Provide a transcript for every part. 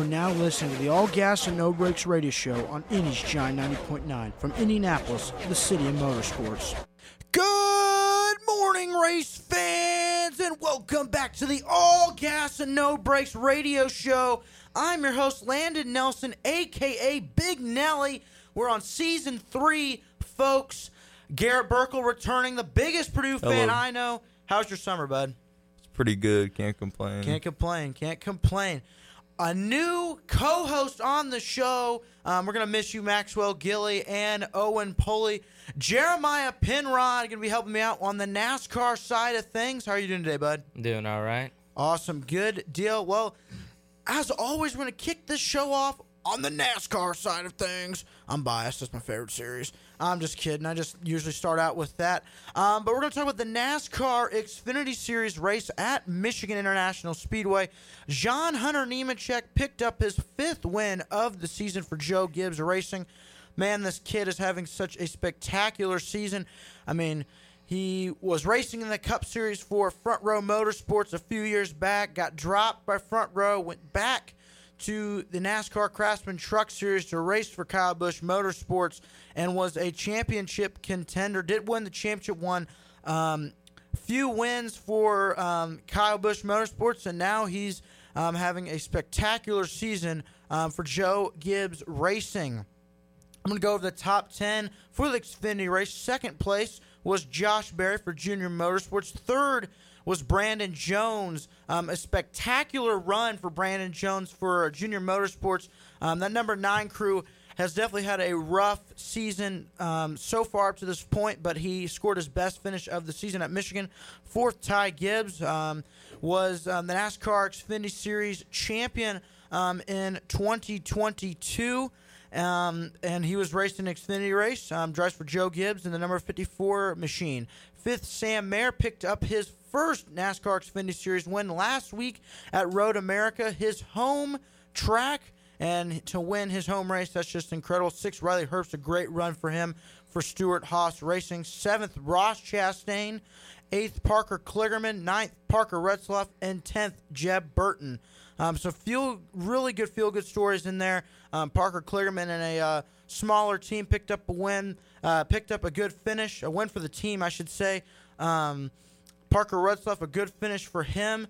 now listening to the All Gas and No Brakes radio show on Indy's Giant 90.9 from Indianapolis, the city of motorsports. Good morning, race fans, and welcome back to the All Gas and No Brakes radio show. I'm your host, Landon Nelson, a.k.a. Big Nelly. We're on Season 3, folks. Garrett Burkle returning, the biggest Purdue fan I know. How's your summer, bud? It's pretty good. Can't complain. Can't complain. A new co-host on the show. We're going to miss you, Maxwell Gilly and Owen Pulley. Jeremiah Penrod going to be helping me out on the NASCAR side of things. How are you doing today, bud? Doing all right. Awesome. Good deal. Well, as always, we're going to kick this show off on the NASCAR side of things. I'm biased. That's my favorite series. I'm just kidding. I just usually start out with that. But we're going to talk about the NASCAR Xfinity Series race at Michigan International Speedway. John Hunter Nemechek picked up his 5th win of the season for Joe Gibbs Racing. Man, this kid is having such a spectacular season. I mean, he was racing in the Cup Series for Front Row Motorsports a few years back, got dropped by Front Row, went back to the NASCAR Craftsman Truck Series to race for Kyle Busch Motorsports and was a championship contender. Did win the championship, won few wins for Kyle Busch Motorsports, and now he's having a spectacular season for Joe Gibbs Racing. I'm going to go over the top 10 for the Xfinity race. Second place was Josh Berry for Junior Motorsports. Third was Brandon Jones. A spectacular run for Brandon Jones for Junior Motorsports. That number 9 crew has definitely had a rough season so far up to this point, but he scored his best finish of the season at Michigan. Fourth, Ty Gibbs was the NASCAR Xfinity Series champion in 2022. And he was raced in an Xfinity race, drives for Joe Gibbs in the number 54 machine. Fifth, Sam Mayer picked up his first NASCAR Xfinity Series win last week at Road America, his home track, and to win his home race, that's just incredible. Sixth, Riley Herbst, a great run for him for Stewart Haas Racing. Seventh, Ross Chastain. Eighth, Parker Kligerman. Ninth, Parker Retzlaff. And 10th, Jeb Burton. So really good feel-good stories in there. Parker Kligerman and a smaller team picked up a win, picked up a good finish, a win for the team, I should say. Parker Retzlaff, a good finish for him.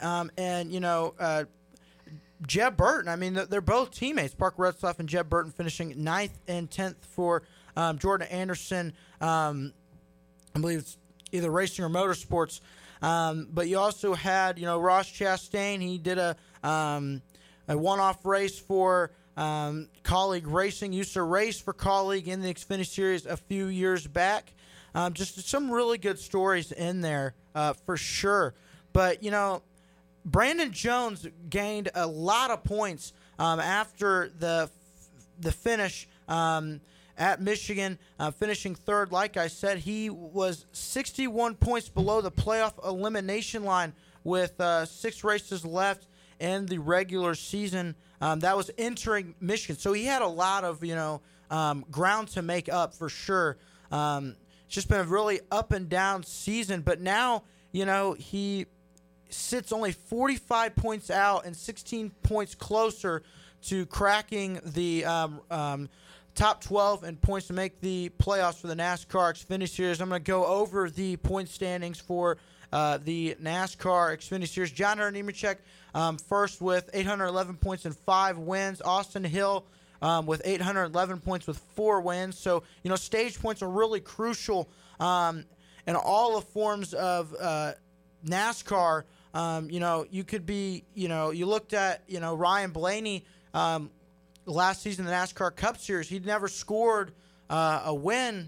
Jeb Burton, I mean, they're both teammates. Parker Retzlaff and Jeb Burton finishing 9th and 10th for Jordan Anderson. I believe it's either racing or motorsports. But you also had, Ross Chastain. He did a one-off race for Colleague Racing. Used to race for Colleague in the Xfinity Series a few years back. Just some really good stories in there for sure. But, Brandon Jones gained a lot of points after the finish at Michigan, finishing third. Like I said, he was 61 points below the playoff elimination line with 6 races left in the regular season. That was entering Michigan. So he had a lot of, ground to make up for sure. It's just been a really up and down season. But now, he sits only 45 points out and 16 points closer to cracking the top 12 in points to make the playoffs for the NASCAR Xfinity Series. I'm going to go over the point standings for the NASCAR Xfinity Series. John Hunter Nemechek first with 811 points and 5 wins. Austin Hill with 811 points with 4 wins. So, stage points are really crucial in all the forms of NASCAR. You could be, you looked at, Ryan Blaney last season in the NASCAR Cup Series. He'd never scored a win,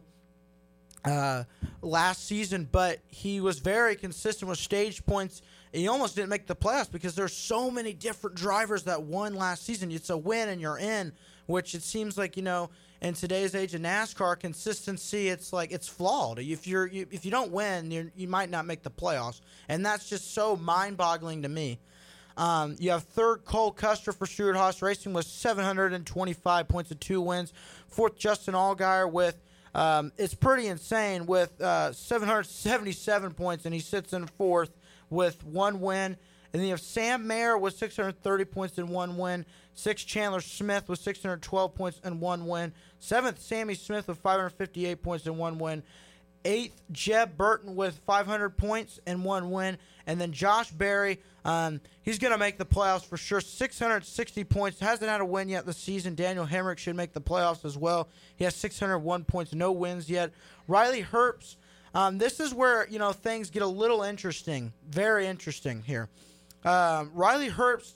last season, but he was very consistent with stage points. He almost didn't make the playoffs because there's so many different drivers that won last season. It's a win and you're in, which it seems like, in today's age of NASCAR, consistency, it's like it's flawed. If you don't win, you might not make the playoffs, and that's just so mind-boggling to me. You have third, Cole Custer for Stewart Haas Racing with 725 points and 2 wins. Fourth, Justin Allgaier with it's pretty insane with 777 points, and he sits in fourth with 1 win. And then you have Sam Mayer with 630 points and 1 win. 6th, Chandler Smith with 612 points and 1 win. 7th, Sammy Smith with 558 points and 1 win. 8th, Jeb Burton with 500 points and 1 win. And then Josh Berry, he's going to make the playoffs for sure. 660 points. Hasn't had a win yet this season. Daniel Hemrick should make the playoffs as well. He has 601 points, no wins yet. Riley Herbst, this is where, things get a little interesting. Very interesting here. Riley Herbst,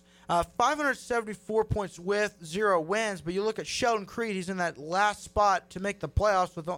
574 points with 0 wins. But you look at Sheldon Creed, he's in that last spot to make the playoffs with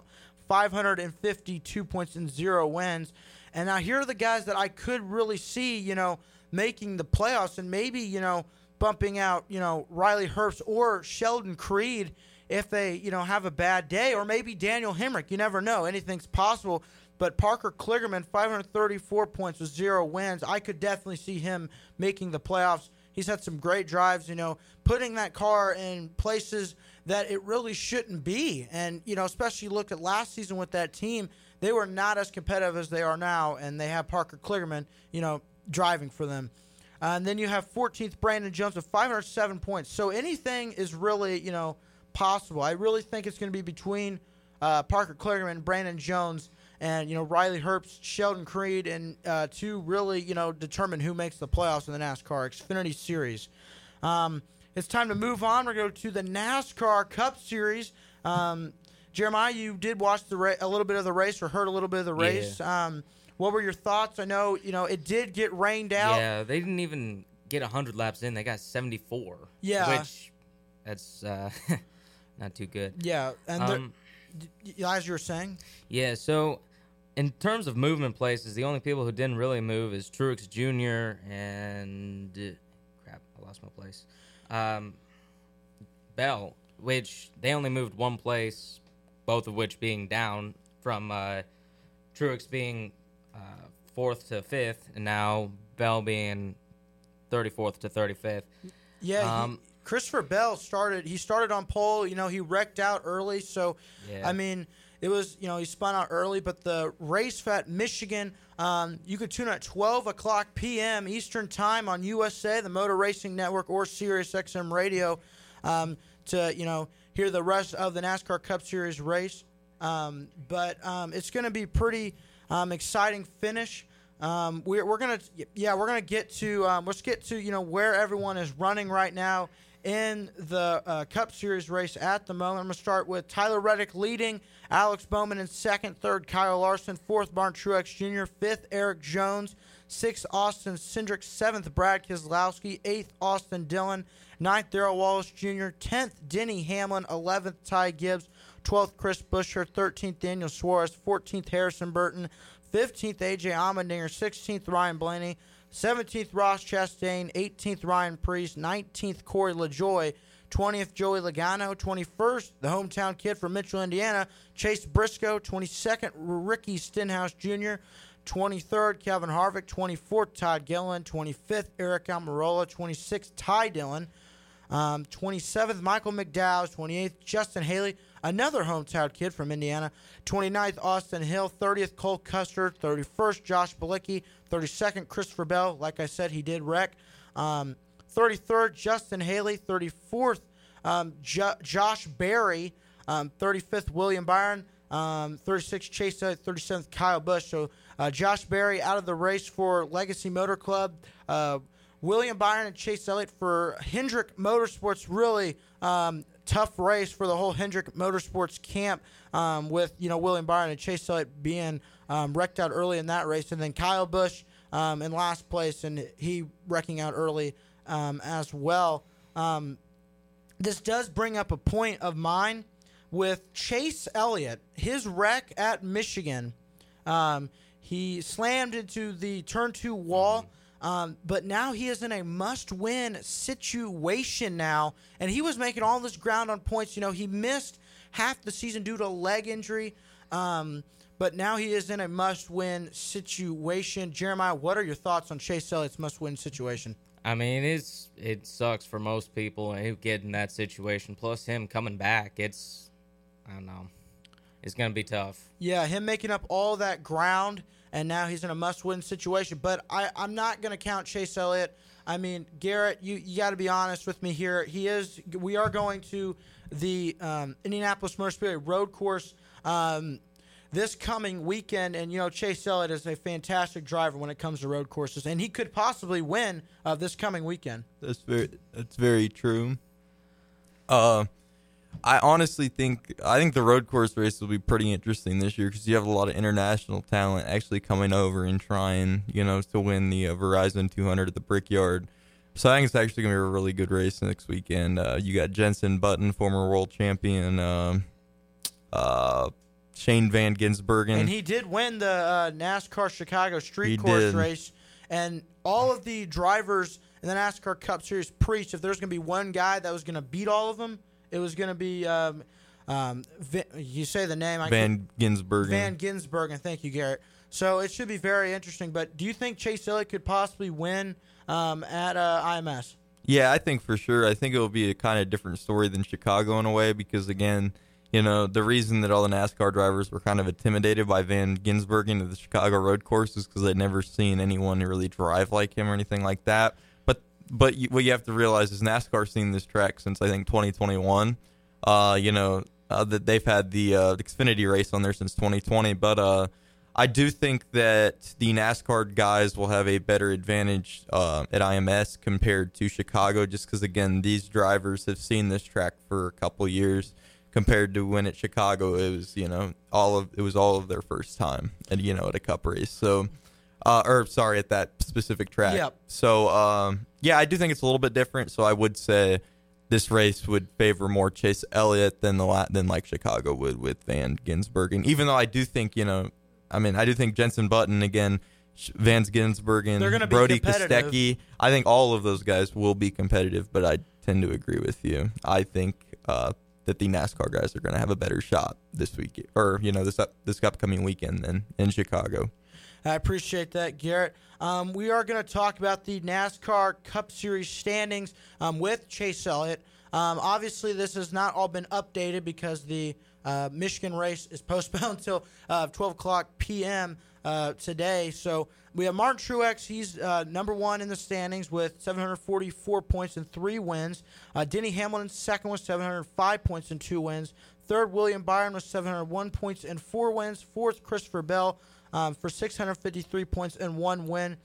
552 points and 0 wins. And now here are the guys that I could really see, making the playoffs and maybe, bumping out, Riley Herbst or Sheldon Creed if they, have a bad day, or maybe Daniel Hemrick. You never know. Anything's possible. But Parker Kligerman, 534 points with 0 wins. I could definitely see him making the playoffs. He's had some great drives, putting that car in places that it really shouldn't be. And, especially look at last season with that team. They were not as competitive as they are now, and they have Parker Kligerman, driving for them. And then you have 14th, Brandon Jones with 507 points. So anything is really, possible. I really think it's going to be between Parker Kligerman, Brandon Jones, and, Riley Herbst, Sheldon Creed, and to really, determine who makes the playoffs in the NASCAR Xfinity Series. It's time to move on. We're going to go to the NASCAR Cup Series. Jeremiah, you did watch a little bit of the race or heard a little bit of the race. Yeah. What were your thoughts? I know, it did get rained out. Yeah, they didn't even get 100 laps in. They got 74. Yeah. Which, that's not too good. Yeah. And as you were saying? Yeah, so in terms of movement places, the only people who didn't really move is Truex Jr. and I lost my place. Bell, which they only moved one place, both of which being down from Truex being 4th to 5th, and now Bell being 34th to 35th. Yeah, Christopher Bell started on pole. He wrecked out early, so yeah. I mean, it was he spun out early. But the race at Michigan, you could tune at 12 o'clock p.m. Eastern Time on USA, the Motor Racing Network, or Sirius XM Radio, to hear the rest of the NASCAR Cup Series race. But it's going to be pretty exciting finish. We're gonna get to let's get to where everyone is running right now in the Cup Series race at the moment. I'm gonna start with Tyler Reddick leading, Alex Bowman in 2nd, 3rd Kyle Larson, 4th Martin Truex Jr., 5th Eric Jones, 6th Austin Cindric, 7th Brad Keselowski, 8th Austin Dillon, 9th Darrell Wallace Jr., 10th Denny Hamlin, 11th Ty Gibbs, 12th Chris Buescher, 13th Daniel Suarez, 14th Harrison Burton, 15th A.J. Allmendinger, 16th Ryan Blaney, 17th Ross Chastain, 18th Ryan Preece, 19th Corey LaJoie, 20th Joey Logano, 21st the hometown kid from Mitchell, Indiana, Chase Briscoe, 22nd Ricky Stenhouse Jr., 23rd Kevin Harvick, 24th Todd Gilliland, 25th Eric Almirola, 26th Ty Dillon, 27th Michael McDowell, 28th Justin Haley, another hometown kid from Indiana, 29th Austin Hill, 30th Cole Custer, 31st Josh Bilicki, 32nd Christopher Bell. Like I said, he did wreck. 33rd Justin Haley, 34th Josh Berry, 35th William Byron, 36th Chase Elliott, 37th Kyle Busch. So Josh Berry out of the race for Legacy Motor Club. William Byron and Chase Elliott for Hendrick Motorsports. Really tough race for the whole Hendrick Motorsports camp, with William Byron and Chase Elliott being wrecked out early in that race, and then Kyle Busch in last place, and he wrecking out early as well. This does bring up a point of mine with Chase Elliott. His wreck at Michigan, he slammed into the turn 2 wall. But now he is in a must-win situation now, and he was making all this ground on points. He missed half the season due to a leg injury, but now he is in a must-win situation. Jeremiah, what are your thoughts on Chase Elliott's must-win situation? I mean, it sucks for most people who get in that situation. Plus, him coming back, I don't know. It's going to be tough. Yeah, him making up all that ground and now he's in a must-win situation. But I'm not going to count Chase Elliott. I mean, Garrett, you got to be honest with me here. We are going to the Indianapolis Motor Speedway road course this coming weekend, and Chase Elliott is a fantastic driver when it comes to road courses, and he could possibly win this coming weekend. That's very true. I honestly think the road course race will be pretty interesting this year because you have a lot of international talent actually coming over and trying, to win the Verizon 200 at the Brickyard. So I think it's actually going to be a really good race next weekend. You got Jenson Button, former world champion, Shane Van Gisbergen. And he did win the NASCAR Chicago Street Course race. And all of the drivers in the NASCAR Cup Series preached if there's going to be one guy that was going to beat all of them, it was going to be, you say the name. Van Gisbergen. Van Gisbergen. Thank you, Garrett. So it should be very interesting. But do you think Chase Elliott could possibly win at IMS? Yeah, I think for sure. I think it will be a kind of different story than Chicago in a way because, again, the reason that all the NASCAR drivers were kind of intimidated by Van Gisbergen at the Chicago road course is because they'd never seen anyone really drive like him or anything like that. But what you have to realize is NASCAR's seen this track since, I think, 2021. That they've had the Xfinity race on there since 2020. But I do think that the NASCAR guys will have a better advantage at IMS compared to Chicago just because, again, these drivers have seen this track for a couple years compared to when at Chicago it was all of their first time at a Cup race. So at that specific track. Yep. So, I do think it's a little bit different. So I would say this race would favor more Chase Elliott than like Chicago would with Van Gisbergen. Even though I do think, I do think Jenson Button, again, Van Gisbergen, Brody Kostecki, I think all of those guys will be competitive, but I tend to agree with you. I think that the NASCAR guys are going to have a better shot this week, or this upcoming weekend than in Chicago. I appreciate that, Garrett. We are going to talk about the NASCAR Cup Series standings with Chase Elliott. Obviously, this has not all been updated because the Michigan race is postponed until 12 o'clock p.m. Today. So we have Martin Truex. He's number one in the standings with 744 points and 3 wins. Denny Hamlin, second with 705 points and 2 wins. Third, William Byron with 701 points and 4 wins. Fourth, Christopher Bell for 653 points and 1 win.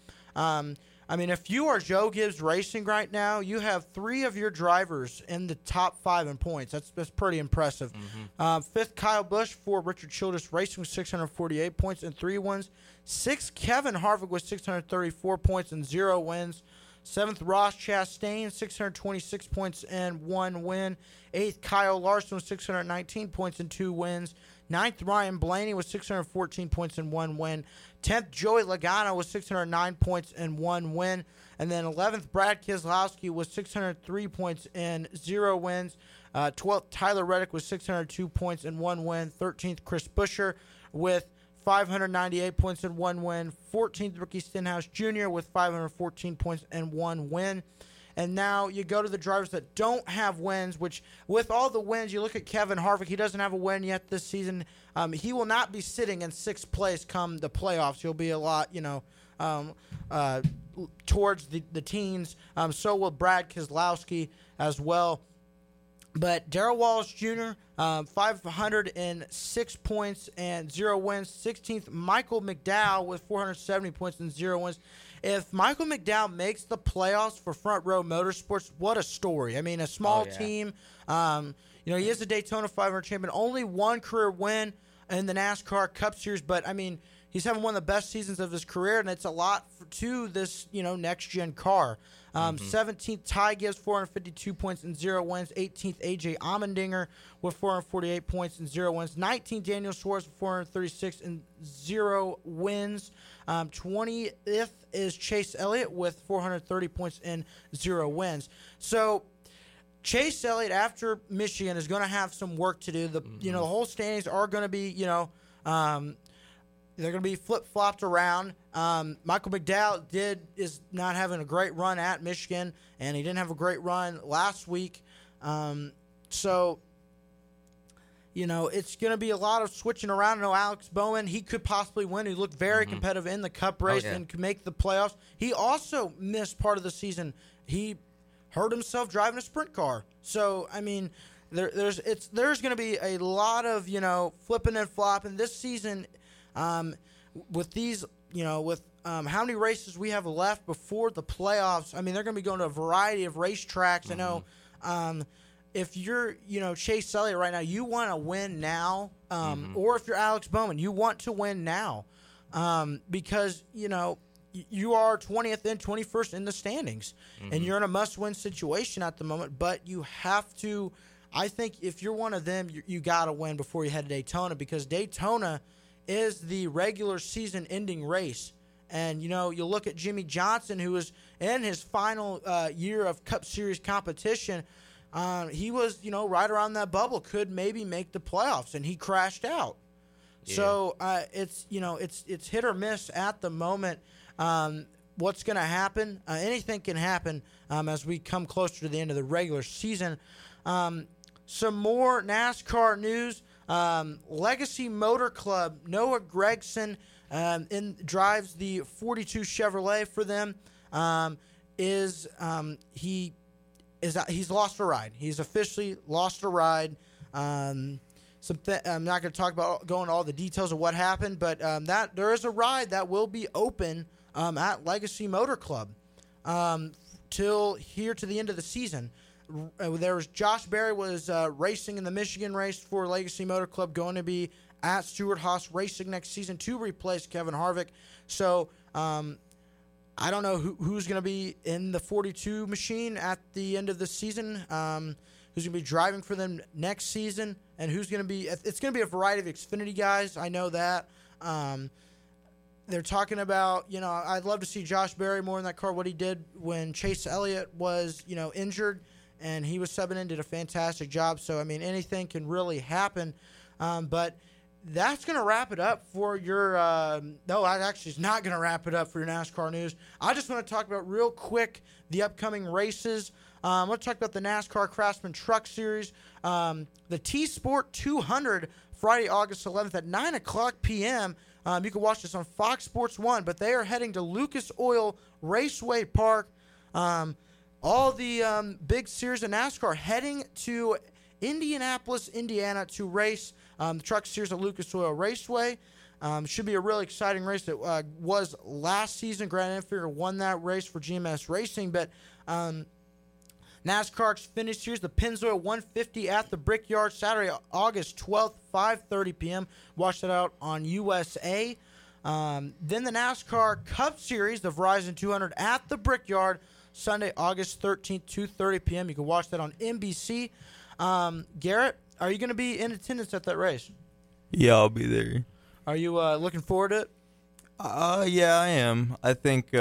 If you are Joe Gibbs Racing right now, you have 3 of your drivers in the top 5 in points. That's pretty impressive. Mm-hmm. Fifth, Kyle Busch for Richard Childress Racing with 648 points and 3 wins. Sixth, Kevin Harvick with 634 points and 0 wins. Seventh, Ross Chastain, 626 points and 1 win. Eighth, Kyle Larson with 619 points and 2 wins. Ninth, Ryan Blaney with 614 points and 1 win. 10th, Joey Logano with 609 points and 1 win. And then 11th, Brad Keselowski with 603 points and 0 wins. 12th, Tyler Reddick with 602 points and 1 win. 13th, Chris Buescher with 598 points and 1 win. 14th, Ricky Stenhouse Jr. with 514 points and 1 win. And now you go to the drivers that don't have wins, which with all the wins, you look at Kevin Harvick. He doesn't have a win yet this season. He will not be sitting in 6th place come the playoffs. He'll be a lot, towards the teens. So will Brad Keselowski as well. But Darrell Wallace Jr., 506 points and 0 wins. 16th, Michael McDowell with 470 points and 0 wins. If Michael McDowell makes the playoffs for Front Row Motorsports, what a story. A small team. He is a Daytona 500 champion. Only 1 career win in the NASCAR Cup Series. But, he's having one of the best seasons of his career, and it's a lot to this, next-gen car. 17th, Ty Gibbs, 452 points and 0 wins. 18th, A.J. Allmendinger with 448 points and 0 wins. 19th, Daniel Suarez with 436 and 0 wins. 20th is Chase Elliott with 430 points and 0 wins. So Chase Elliott, after Michigan, is going to have some work to do. The whole standings are going to be, they're going to be flip-flopped around. Michael McDowell is not having a great run at Michigan, and he didn't have a great run last week. So, it's going to be a lot of switching around. I know Alex Bowman, he could possibly win. He looked very competitive in the Cup race and could make the playoffs. He also missed part of the season. He hurt himself driving a sprint car. So, I mean, there's going to be a lot of, flipping and flopping this season with these, with how many races we have left before the playoffs. I mean, they're going to be going to a variety of racetracks. I know if you're, Chase Elliott right now, you want to win now, or if you're Alex Bowman, you want to win now because, you are 20th and 21st in the standings, and you're in a must-win situation at the moment, but you have to – I think if you're one of them, you got to win before you head to Daytona because Daytona is the regular season-ending race. And, you look at Jimmy Johnson, who was in his final year of Cup Series competition. He was, right around that bubble, could maybe make the playoffs, and he crashed out. Yeah. So it's hit or miss at the moment. What's going to happen? Anything can happen as we come closer to the end of the regular season. Some more NASCAR news. Legacy Motor Club, Noah Gragson drives the 42 Chevrolet for them. He's lost a ride. He's officially lost a ride. I'm not going to talk about going all the details of what happened, but that there is a ride that will be open at Legacy Motor Club till here to the end of the season. There was Josh Berry was racing in the Michigan race for Legacy Motor Club, going to be at Stewart-Haas Racing next season to replace Kevin Harvick. So I don't know who's going to be in the 42 machine at the end of the season, who's going to be driving for them next season, and who's going to be – it's going to be a variety of Xfinity guys. I know that. They're talking about, I'd love to see Josh Berry more in that car, what he did when Chase Elliott was, injured, and he was subbing in, did a fantastic job. So, I mean, anything can really happen. But that's going to wrap it up for your no, actually, it's not going to wrap it up for your NASCAR news. I just want to talk about real quick the upcoming races. I'm going to talk about the NASCAR Craftsman Truck Series. The T-Sport 200, Friday, August 11th at 9 o'clock p.m., you can watch this on Fox Sports 1, but they are heading to Lucas Oil Raceway Park. All the big series of NASCAR heading to Indianapolis, Indiana to race the Truck Series at Lucas Oil Raceway. Should be a really exciting race that was last season. Grant Enfinger won that race for GMS Racing, but NASCAR Xfinity Series, the Pennzoil 150 at the Brickyard, Saturday, August 12th, 5:30 p.m. Watch that out on USA. Then the NASCAR Cup Series, the Verizon 200 at the Brickyard, Sunday, August 13th, 2:30 p.m. You can watch that on NBC. Garrett, are you going to be in attendance at that race? Yeah, I'll be there. Are you looking forward to it? Yeah, I am. I think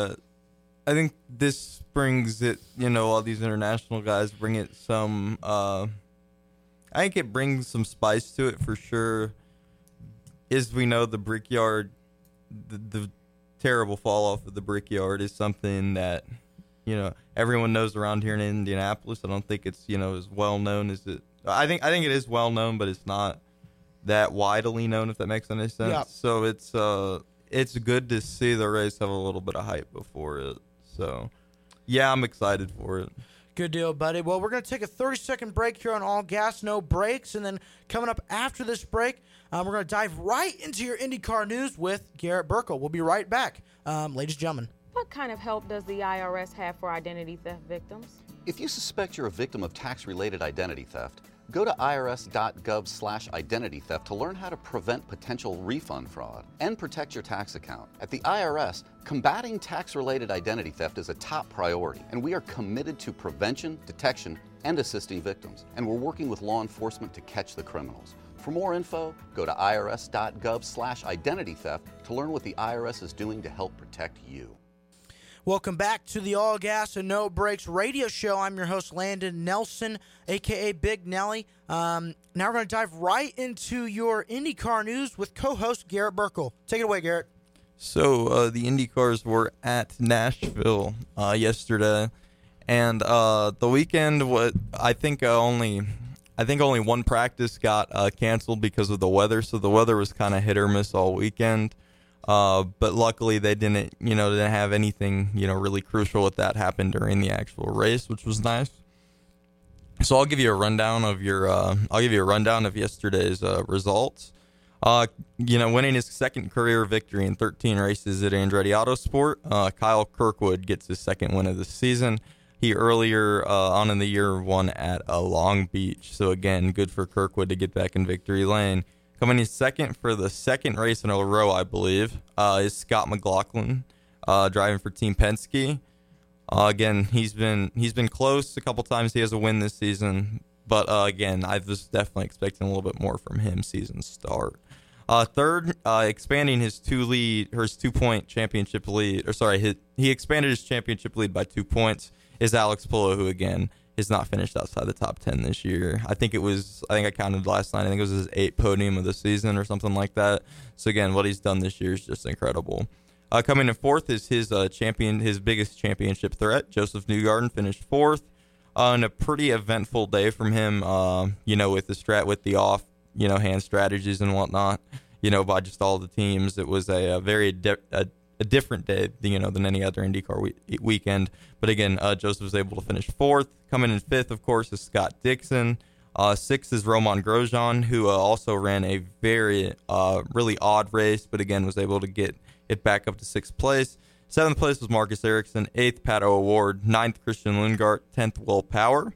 this brings it, all these international guys bring it some, I think it brings some spice to it for sure. As we know, the Brickyard, the terrible fall off of the Brickyard is something that, everyone knows around here in Indianapolis. I don't think it's, as well known as it, I think it is well known, but it's not that widely known, if that makes any sense. Yeah. So it's good to see the race have a little bit of hype before it. So, yeah, I'm excited for it. Good deal, buddy. Well, we're going to take a 30-second break here on All Gas, No Breaks, and then coming up after this break, we're going to dive right into your IndyCar news with Garrett Burkle. We'll be right back, ladies and gentlemen. What kind of help does the IRS have for identity theft victims? If you suspect you're a victim of tax-related identity theft, go to irs.gov/identity theft to learn how to prevent potential refund fraud and protect your tax account. At the IRS, combating tax-related identity theft is a top priority, and we are committed to prevention, detection, and assisting victims. And we're working with law enforcement to catch the criminals. For more info, go to irs.gov/identity theft to learn what the IRS is doing to help protect you. Welcome back to the All Gas and No Breaks radio show. I'm your host, Landon Nelson, a.k.a. Big Nelly. Now we're going to dive right into your IndyCar news with co-host Garrett Burkle. Take it away, Garrett. So the IndyCars were at Nashville yesterday, and the weekend, I think I think only one practice got canceled because of the weather, so the weather was kind of hit or miss all weekend. But luckily they didn't have anything, really crucial with that happen during the actual race, which was nice. So I'll give you a rundown of yesterday's results. Winning his second career victory in 13 races at Andretti Autosport, Kyle Kirkwood gets his second win of the season. He earlier on in the year won at Long Beach. So again, good for Kirkwood to get back in victory lane. Coming in second for the second race in a row, I believe, is Scott McLaughlin, driving for Team Penske. Again, he's been close a couple times. He has a win this season, but again, I was definitely expecting a little bit more from him season start. Third, expanding his 2-point championship lead, he expanded his championship lead by 2 points, is Alex Palou, who again has not finished outside the top 10 this year. I think I counted last night. I think it was his 8th podium of the season or something like that. So again, what he's done this year is just incredible. Coming in fourth is his biggest championship threat. Joseph Newgarden finished fourth. On a pretty eventful day from him, with the off, hand strategies and whatnot, by just all the teams. It was a very different day, than any other IndyCar weekend. But again, Joseph was able to finish fourth. Coming in fifth, of course, is Scott Dixon. Sixth is Romain Grosjean, who also ran a very really odd race, but again was able to get it back up to sixth place. Seventh place was Marcus Ericsson. Eighth, Pato O'Ward. Ninth, Christian Lundgaard. 10th, Will Power.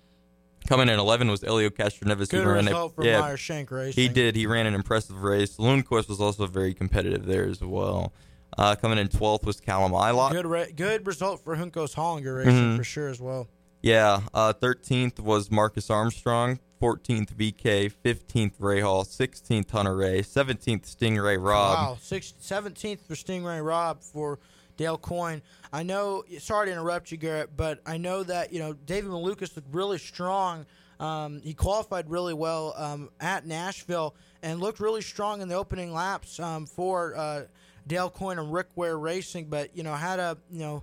Coming in 11 was Elio Castroneves. Good result for Meyer Shank Racing. He did. He ran an impressive race. Lundqvist was also very competitive there as well. Coming in 12th was Callum Ilott. Good result for Juncos Hollinger Racing for sure as well. Yeah. 13th was Marcus Armstrong. 14th VK. 15th Ray Hall. 16th Hunter Ray. 17th Stingray Robb. Wow. 17th for Stingray Robb for Dale Coyne. I know, sorry to interrupt you, Garrett, but I know that, David Malukas looked really strong. He qualified really well at Nashville and looked really strong in the opening laps for Dale Coyne and Rick Ware Racing, but, had a,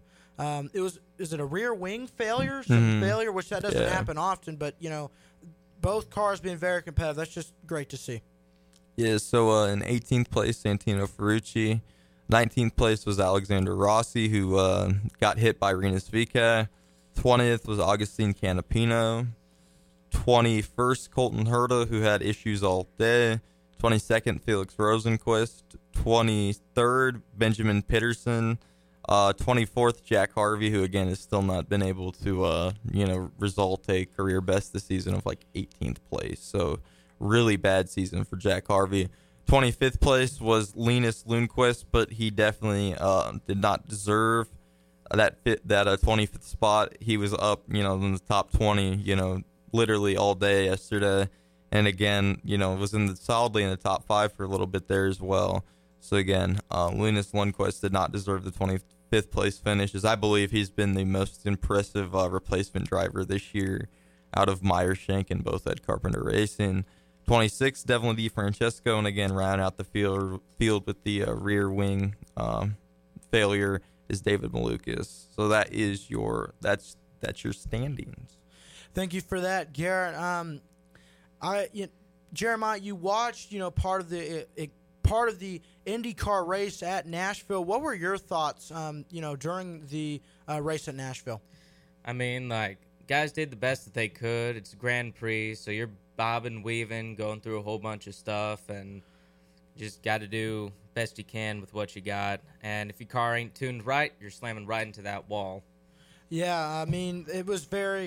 is it a rear wing failure? Failure, which that doesn't happen often, but, both cars being very competitive. That's just great to see. Yeah, so in 18th place, Santino Ferrucci. 19th place was Alexander Rossi, who got hit by Rinus VeeKay. 20th was Agustin Canapino. 21st, Colton Herta, who had issues all day. 22nd, Felix Rosenquist. 23rd, Benjamin Peterson. 24th, Jack Harvey, who again has still not been able to, result a career best this season of 18th place. So really bad season for Jack Harvey. 25th place was Linus Lundqvist, but he definitely did not deserve that 25th spot. He was up, in the top 20, literally all day yesterday. And again, was solidly in the top 5 for a little bit there as well. So again, Linus Lundqvist did not deserve the 25th place finish, as I believe he's been the most impressive replacement driver this year out of Meyer Shank and both Ed Carpenter Racing. 26, Devlin DeFrancesco, and again, round out the field with the rear wing failure is David Malukas. So that is that's your standings. Thank you for that, Garrett. Jeremiah, you watched part of the IndyCar race at Nashville. What were your thoughts during the race at Nashville? I mean, guys did the best that they could. It's a Grand Prix, so you're bobbing, weaving, going through a whole bunch of stuff, and just got to do best you can with what you got. And if your car ain't tuned right, you're slamming right into that wall. Yeah, I mean, it was a very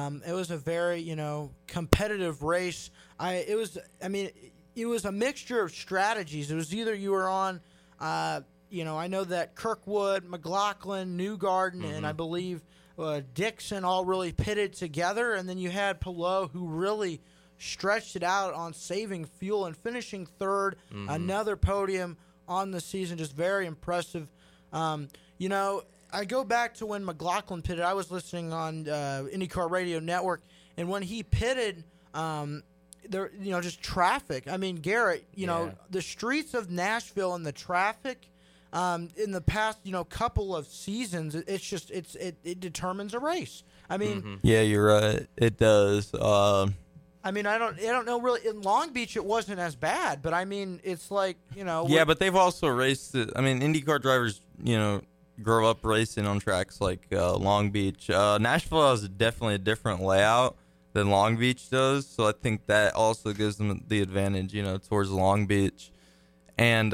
competitive race. It was a mixture of strategies. It was either you were on, I know that Kirkwood, McLaughlin, Newgarden, and I believe Dixon all really pitted together, and then you had Palou, who really stretched it out on saving fuel and finishing third, another podium on the season, just very impressive. I go back to when McLaughlin pitted. I was listening on IndyCar Radio Network, and when he pitted, just traffic. I mean, Garrett, the streets of Nashville and the traffic in the past, couple of seasons, it determines a race. I mean, yeah, you're right. It does. I mean, I don't know really. In Long Beach, it wasn't as bad, but I mean, it's like, Yeah, but they've also raced it. I mean, IndyCar drivers, grow up racing on tracks like Long Beach. Nashville has definitely a different layout than Long Beach does, so I think that also gives them the advantage, towards Long Beach. And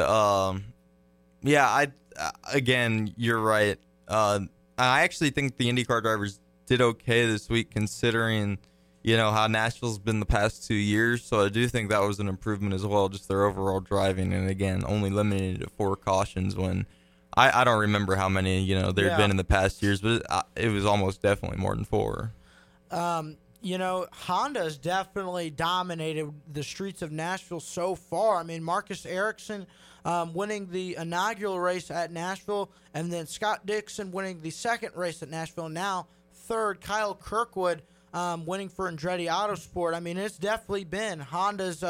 again, you're right. I actually think the IndyCar drivers did okay this week, considering how Nashville's been the past 2 years. So I do think that was an improvement as well, just their overall driving. And again, only limited to 4 cautions when I don't remember how many, there had been in the past years, but it was almost definitely more than 4. Honda's definitely dominated the streets of Nashville so far. I mean, Marcus Ericsson winning the inaugural race at Nashville, and then Scott Dixon winning the second race at Nashville. Now, third, Kyle Kirkwood winning for Andretti Autosport. I mean, it's definitely been Honda's,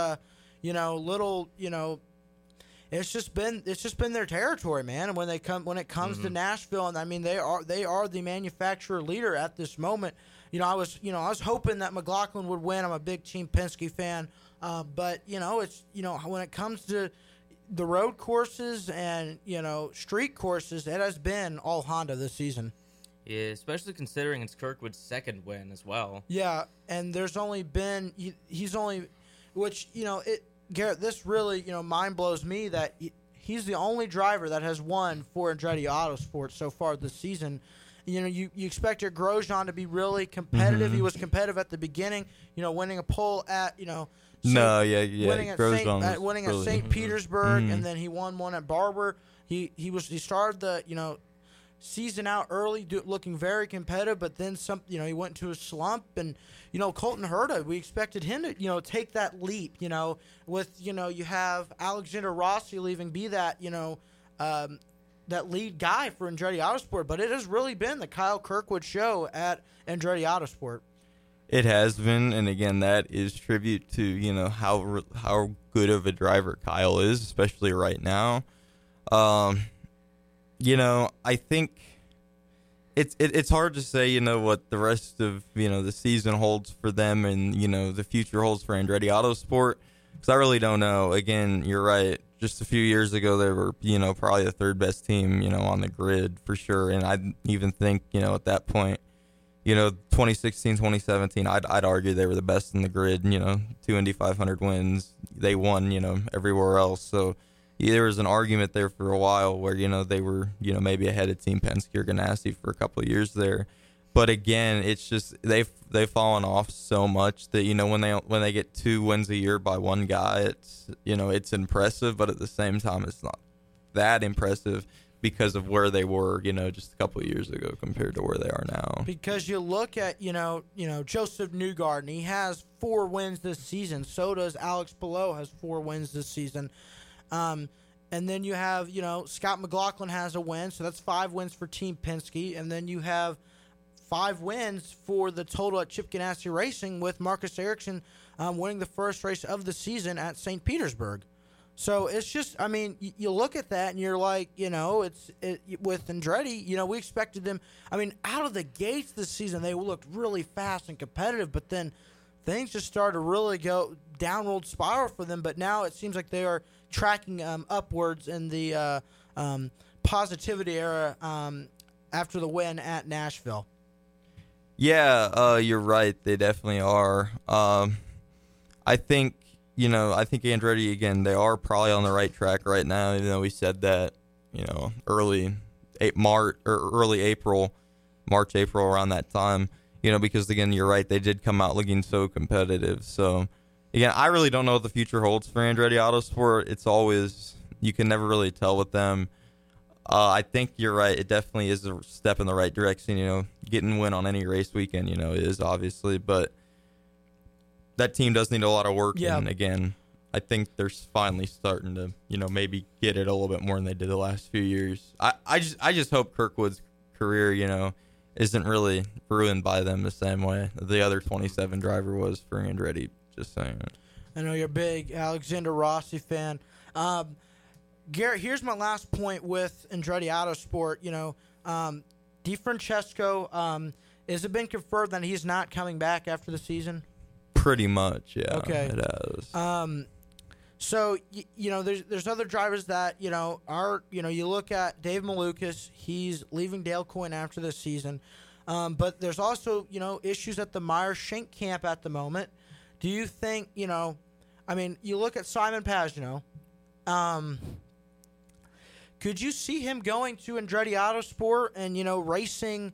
it's just been their territory, man. And when it comes to Nashville, and I mean, they are the manufacturer leader at this moment. I was hoping that McLaughlin would win. I'm a big Team Penske fan, but it's when it comes to the road courses and street courses, it has been all Honda this season. Yeah, especially considering it's Kirkwood's second win as well. Yeah, and there's only been he's only, which Garrett, this really mind blows me that he's the only driver that has won for Andretti Autosport so far this season. You expect your Grosjean to be really competitive. Mm-hmm. He was competitive at the beginning, winning a pole at winning at St. Petersburg, and then he won one at Barber. He started the season out early, looking very competitive, but then he went into a slump, and Colton Herta, we expected him to take that leap, with you have Alexander Rossi leaving, be that that lead guy for Andretti Autosport, but it has really been the Kyle Kirkwood show at Andretti Autosport. It has been, and again, that is tribute to how good of a driver Kyle is, especially right now. I think it's hard to say, what the rest of the season holds for them, and the future holds for Andretti Autosport, because I really don't know. Again, you're right. Just a few years ago, they were probably the third best team on the grid for sure, and I even think at that point, 2016, 2017, I'd argue they were the best in the grid. 2 Indy 500 wins, they won everywhere else. So there was an argument there for a while where they were maybe ahead of Team Penske or Ganassi for a couple of years there. But again, it's just they've fallen off so much that when they get 2 wins a year by one guy, it's impressive, but at the same time it's not that impressive because of where they were just a couple of years ago compared to where they are now. Because you look at Joseph Newgarden, he has 4 wins this season. So does Alex Palou, has 4 wins this season. And then you have Scott McLaughlin has a win, so that's 5 wins for Team Penske, and then you have 5 wins for the total at Chip Ganassi Racing, with Marcus Ericsson winning the first race of the season at St. Petersburg. So it's just, I mean, you look at that and you're like, with Andretti, we expected them. I mean, out of the gates this season, they looked really fast and competitive, but then things just started to really go downward spiral for them. But now it seems like they are tracking upwards in the positivity era after the win at Nashville. Yeah, you're right. They definitely are. I think Andretti, again, they are probably on the right track right now, even though we said that, early April, March, April, around that time, because, again, you're right. They did come out looking so competitive. So, again, I really don't know what the future holds for Andretti Autosport. It's always, you can never really tell with them. I think you're right. It definitely is a step in the right direction. Getting a win on any race weekend, is obviously, but that team does need a lot of work. Yeah. And again, I think they're finally starting to, maybe get it a little bit more than they did the last few years. I just hope Kirkwood's career, isn't really ruined by them the same way the other 27 driver was for Andretti. Just saying. I know you're a big Alexander Rossi fan. Garrett, here's my last point with Andretti Autosport. DeFrancesco, has it been confirmed that he's not coming back after the season? Pretty much, yeah. Okay. It has. So there's other drivers that are you look at Dave Malukas. He's leaving Dale Coyne after this season, but there's also issues at the Meyer Shank camp at the moment. Do you think you look at Simon Pagenaud. Could you see him going to Andretti Autosport and racing?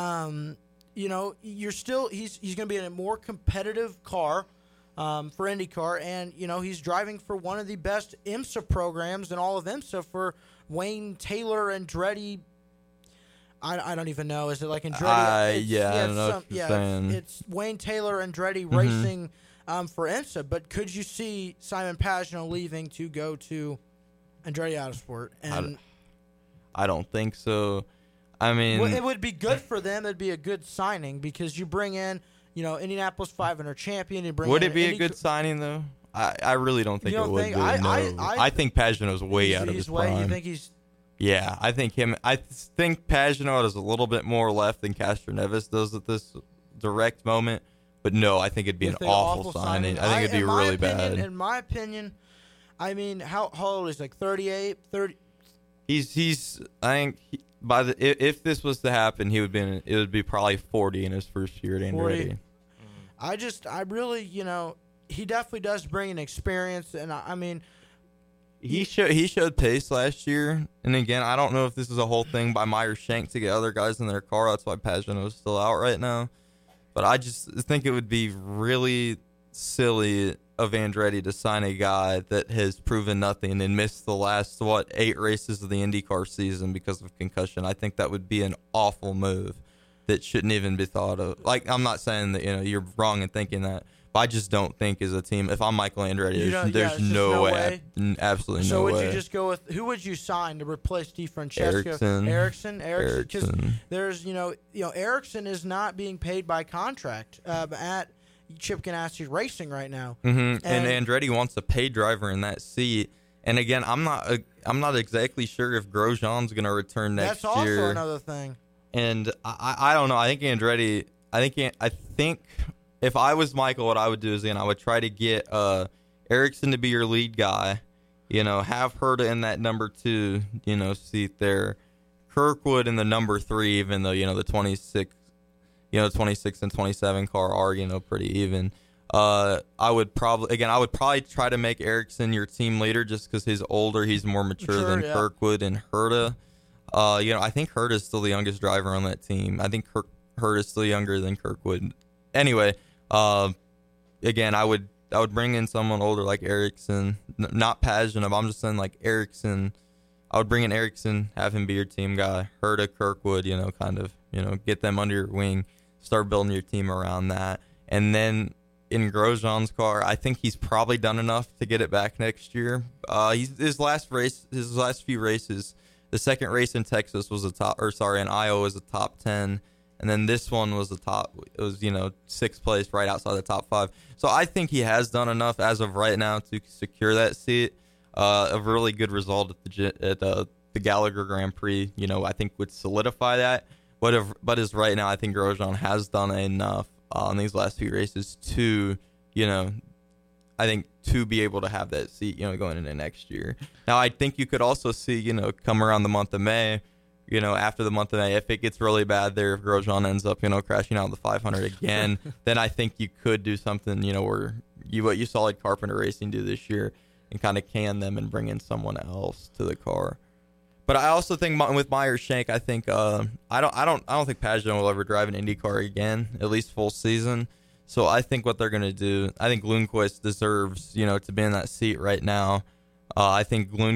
You're still he's going to be in a more competitive car for IndyCar, and he's driving for one of the best IMSA programs in all of IMSA for Wayne Taylor Andretti. I don't even know. Is it like Andretti? I don't know what you're saying. It's Wayne Taylor Andretti racing for IMSA. But could you see Simon Pagenaud leaving to go to Andretti Autosport? And I don't think so. I mean, it would be good for them. It'd be a good signing because you bring in, Indianapolis 500 champion. You bring would in it be a good signing though? I really don't think You it don't would think- be. I- No. I- I think Pagenaud's way out of his prime. You think he's? Yeah, I think him. I think Pagenaud has a little bit more left than Castroneves does at this direct moment. But no, I think it'd be You an think awful signing. I think it'd be really bad. In my opinion, I mean, how old is he? Like 38, 30? He's. I think if this was to happen, it would be probably 40 in his first year at Andretti. 40. I really, he definitely does bring an experience, and I mean, He showed pace last year, and again, I don't know if this is a whole thing by Meyer Shank to get other guys in their car. That's why Pagenaud is still out right now. But I just think it would be really silly of Andretti to sign a guy that has proven nothing and missed the last 8 races of the IndyCar season because of concussion. I think that would be an awful move that shouldn't even be thought of. Like, I'm not saying that you're wrong in thinking that. But I just don't think as a team, if I'm Michael Andretti, there's no way. Absolutely no way. So would you just go with, who would you sign to replace DeFrancesco? Ericsson. Because there's, Ericsson is not being paid by contract at Chip Ganassi Racing right now. Mm-hmm. And Andretti wants a paid driver in that seat. And again, I'm not exactly sure if Grosjean's going to return next year. That's also another thing. And I don't know. I think Andretti. I think if I was Michael, what I would do is I would try to get Ericsson to be your lead guy. Have Herta in that number 2 seat there. Kirkwood in the number 3, even though the 26 and 27 car are pretty even. I would probably try to make Ericsson your team leader just because he's older, he's more mature than Kirkwood and Herta. I think Herta is still the youngest driver on that team. I think Herta is still younger than Kirkwood. Anyway, again, I would bring in someone older like Ericsson, not Pagenaud. I'm just saying like Ericsson. I would bring in Ericsson, have him be your team guy. Herta, Kirkwood, get them under your wing, start building your team around that. And then in Grosjean's car, I think he's probably done enough to get it back next year. His last few races, the second race in Texas was in Iowa was a top 10. And then this one was it was 6th place, right outside the top 5. So I think he has done enough as of right now to secure that seat. A really good result at the Gallagher Grand Prix, I think would solidify that. But as right now, I think Grosjean has done enough in these last few races to, I think to be able to have that seat, going into next year. Now, I think you could also see, come around the month of May, after the month of May, if it gets really bad there, if Grosjean ends up, crashing out the 500 again, then I think you could do something, where what you saw like Carpenter Racing do this year and kind of can them and bring in someone else to the car. But I also think with Meyer Shank, I think I don't think Pagenaud will ever drive an IndyCar again, at least full season. So I think what they're gonna do, I think Lundqvist deserves, to be in that seat right now. I think Tom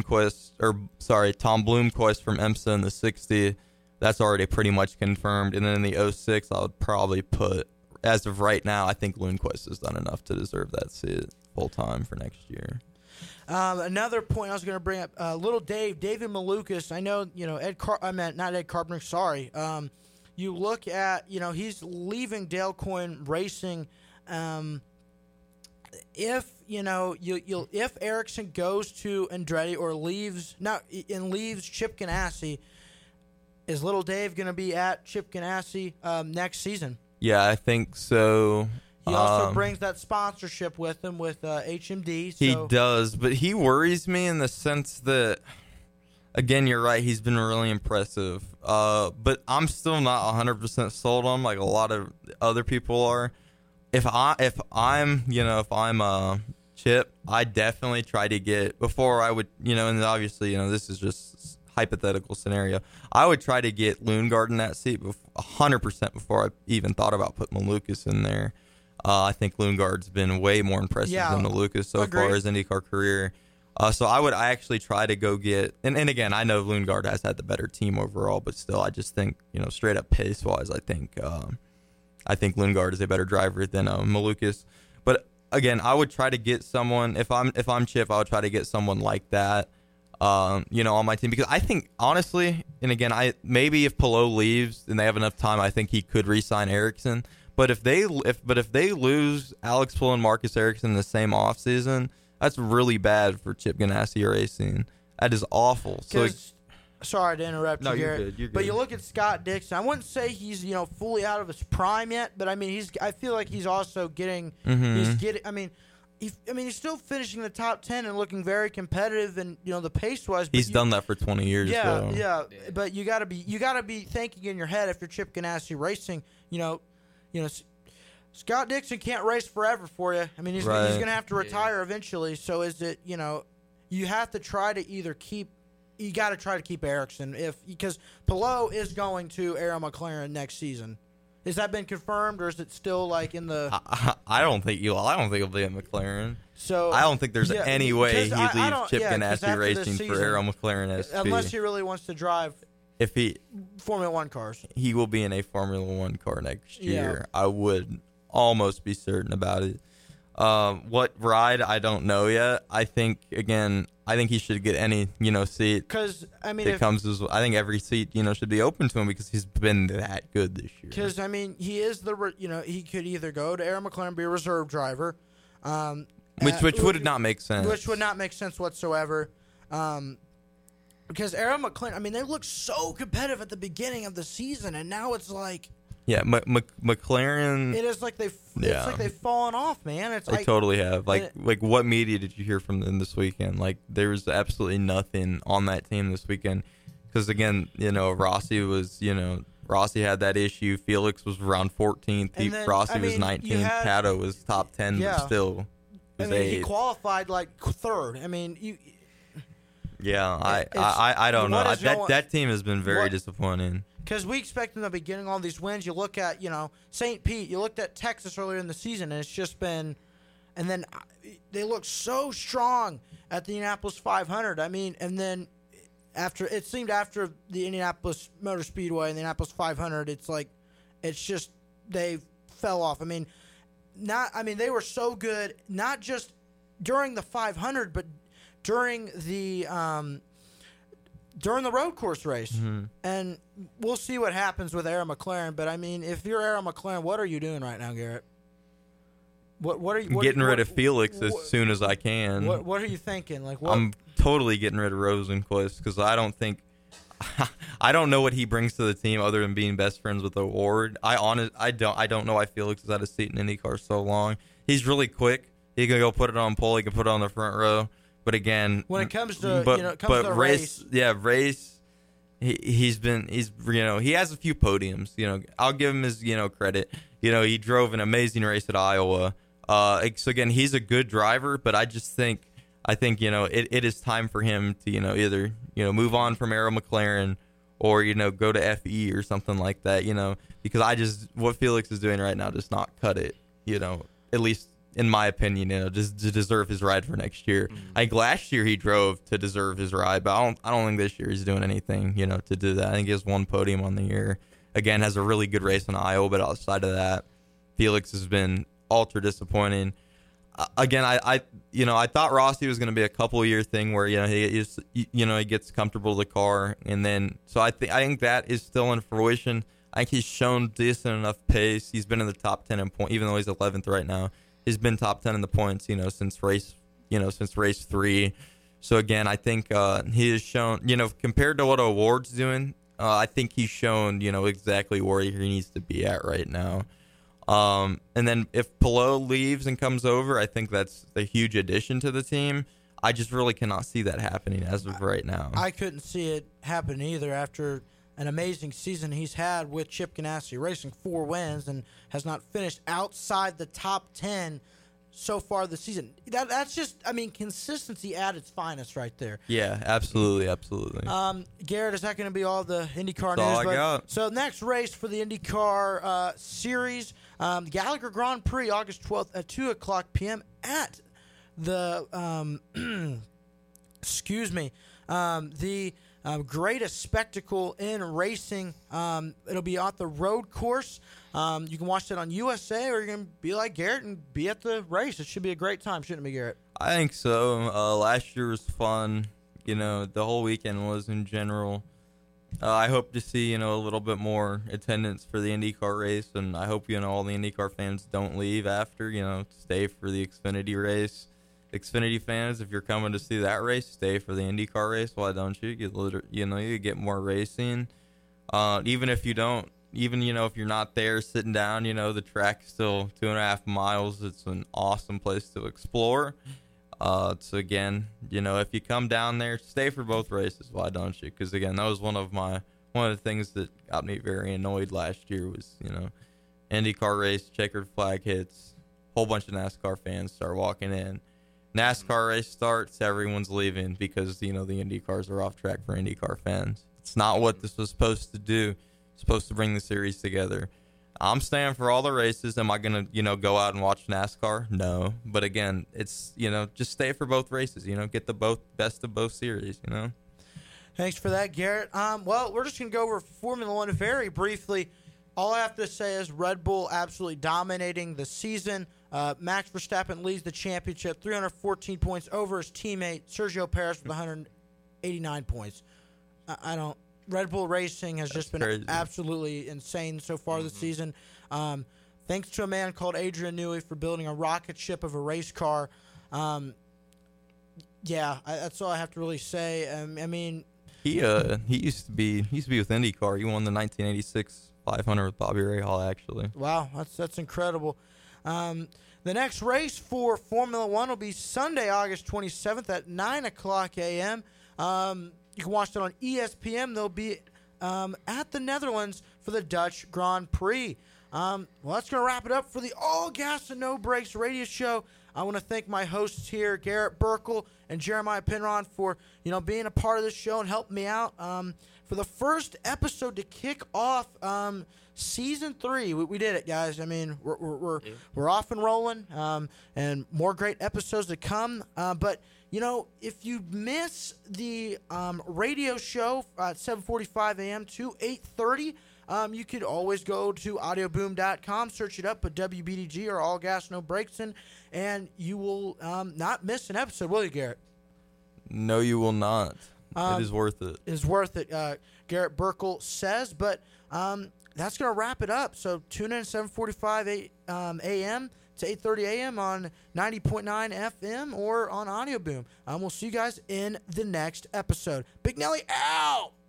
Blomqvist from IMSA in the 60, that's already pretty much confirmed. And then in the 06, I would probably put, as of right now, I think Lundqvist has done enough to deserve that seat full time for next year. Another point I was going to bring up, David Malukas. I know, not Ed Carpenter. Sorry. You look at, he's leaving Dale Coyne Racing. If if Ericsson goes to Andretti or leaves Chip Ganassi, is Little Dave going to be at Chip Ganassi next season? Yeah, I think so. He also brings that sponsorship with him with HMD. So. He does, but he worries me in the sense that, again, you're right. He's been really impressive, but I'm still not 100% sold on him like a lot of other people are. If I'm Chip, I definitely try to get before I would, and obviously, this is just hypothetical scenario. I would try to get Lundgaard in that seat 100% before I even thought about putting Malukas in there. I think Lundgaard's been way more impressive than Malukas so far his IndyCar career. So I actually try to go get, and again, I know Lundgaard has had the better team overall, but still, I just think, straight up pace wise, I think Lundgaard is a better driver than Malukas. But again, I would try to get someone, if I'm Chip, I would try to get someone like that, on my team, because I think honestly, and again, maybe if Palou leaves and they have enough time, I think he could re-sign Ericsson. But if they lose Alex Palou and Marcus Ericsson in the same offseason, that's really bad for Chip Ganassi Racing. That is awful. So, sorry to interrupt you, Garrett. You're good. But you look at Scott Dixon. I wouldn't say he's fully out of his prime yet, but I mean I feel like he's also getting. He's getting. I mean, he's still finishing the top 10 and looking very competitive, and the pace wise. He's done that for 20 years. Yeah. But you gotta be thinking in your head if you're Chip Ganassi Racing. Scott Dixon can't race forever for you. I mean, he's going to have to retire eventually. So is it, you have to try to either keep, you got to try to keep Ericsson because Palou is going to Arrow McLaren next season. Has that been confirmed, or is it still like in the? I don't think he'll be at McLaren. So I don't think there's any way he leaves Chip Ganassi Racing season, for Arrow McLaren SP. Unless he really wants to drive. If he Formula One cars, he will be in a Formula One car next year. I would almost be certain about it. What ride, I don't know yet. I think he should get any seat. Because I mean, I think every seat should be open to him because he's been that good this year. Because I mean, he is he could either go to Arrow McLaren, be a reserve driver, which would not make sense. Which would not make sense whatsoever. Because Arrow McLaren, I mean, they looked so competitive at the beginning of the season, and now it's like. Yeah, McLaren. It is like it's like they've fallen off, man. They totally have. Like what media did you hear from them this weekend? Like there was absolutely nothing on that team this weekend. Because again, Rossi had that issue. Felix was around 14th. Rossi was 19th. Pato was top 10, but still was 8th. He qualified like third. I mean, Yeah, I don't know. That team has been very disappointing. Because we expect them to be getting all these wins. You look at, St. Pete. You looked at Texas earlier in the season, and it's just been – and then they look so strong at the Indianapolis 500. I mean, and then after the Indianapolis Motor Speedway and the Indianapolis 500, it's like it's just they fell off. I mean, they were so good, not just during the 500, but during the road course race. Mm-hmm. And we'll see what happens with Arrow McLaren. But I mean, if you're Arrow McLaren, what are you doing right now, Garrett? What are you getting rid of Felix as soon as I can? What are you thinking? I'm totally getting rid of Rosenquist because I don't know what he brings to the team other than being best friends with O'Ward. I don't know why Felix has had a seat in IndyCar so long. He's really quick. He can go put it on pole. He can put it on the front row. But again, when it comes to race, he has a few podiums. I'll give him his credit. He drove an amazing race at Iowa. So again, he's a good driver, but I think it is time for him to either move on from Arrow McLaren or go to FE or something like that. Because what Felix is doing right now does not cut it. At least. In my opinion, just to deserve his ride for next year. Mm-hmm. I think last year he drove to deserve his ride, but I don't think this year he's doing anything, to do that. I think he has one podium on the year. Again, has a really good race in Iowa, but outside of that, Felix has been ultra disappointing. Again, I thought Rossi was going to be a couple year thing where he gets comfortable with the car, and then so I think that is still in fruition. I think he's shown decent enough pace. He's been in the top 10 in point, even though he's 11th right now. He's been top 10 in the points, since race 3. So again, I think he has shown, compared to what O'Ward's doing, I think he's shown, exactly where he needs to be at right now. And then if Palou leaves and comes over, I think that's a huge addition to the team. I just really cannot see that happening as of right now. I couldn't see it happen either after an amazing season he's had with Chip Ganassi Racing, 4 wins, and has not finished outside the top 10 so far this season. That's just, I mean, consistency at its finest right there. Yeah, absolutely. Garrett, is that going to be all the IndyCar That's all news? I got. So next race for the IndyCar series, Gallagher Grand Prix, August 12th at 2 o'clock p.m. at the, the greatest spectacle in racing. It'll be at the road course. You can watch that on USA, or you're going to be like Garrett and be at the race. It should be a great time, shouldn't it be, Garrett? I think so. Last year was fun. The whole weekend was in general. I hope to see, a little bit more attendance for the IndyCar race, and I hope, all the IndyCar fans don't leave after, stay for the Xfinity race. Xfinity fans, if you're coming to see that race, stay for the IndyCar race. Why don't you? You get more racing. Even if you don't, if you're not there sitting down, the track is still 2.5 miles. It's an awesome place to explore. So again, if you come down there, stay for both races. Why don't you? Because again, that was one of the things that got me very annoyed last year was, IndyCar race, checkered flag hits, whole bunch of NASCAR fans start walking in. NASCAR race starts, everyone's leaving because, the IndyCars are off track for IndyCar fans. It's not what this was supposed to do. It's supposed to bring the series together. I'm staying for all the races. Am I going to, go out and watch NASCAR? No. But again, it's, just stay for both races, get the best of both series, Thanks for that, Garrett. Well, we're just going to go over Formula One very briefly. All I have to say is Red Bull absolutely dominating the season. Max Verstappen leads the championship, 314 points over his teammate Sergio Perez with 189 points. Red Bull Racing has just been crazy. Absolutely insane so far this season. Thanks to a man called Adrian Newey for building a rocket ship of a race car. That's all I have to really say. I mean, he used to be with IndyCar. He won the 1986 500 with Bobby Rahal, actually. Wow, that's incredible. The next race for Formula One will be Sunday, August 27th at 9 o'clock a.m. You can watch that on ESPN. They'll be at the Netherlands for the Dutch Grand Prix. Well, that's going to wrap it up for the All Gas and No Brakes radio show. I want to thank my hosts here, Garrett Burkle and Jeremiah Penron, for being a part of this show and helping me out. For the first episode to kick off season 3, we did it, guys. I mean, we're off and rolling, and more great episodes to come. But if you miss the radio show at 7:45 a.m. to 8:30. You could always go to audioboom.com, search it up, put WBDG or All Gas No Brakes in, and you will not miss an episode, will you, Garrett? No, you will not. It is worth it. It is worth it, Garrett Burkle says. But that's going to wrap it up. So tune in at 7:45 a.m. to 8:30 a.m. on 90.9 FM or on Audio Boom. We'll see you guys in the next episode. Big Nelly out!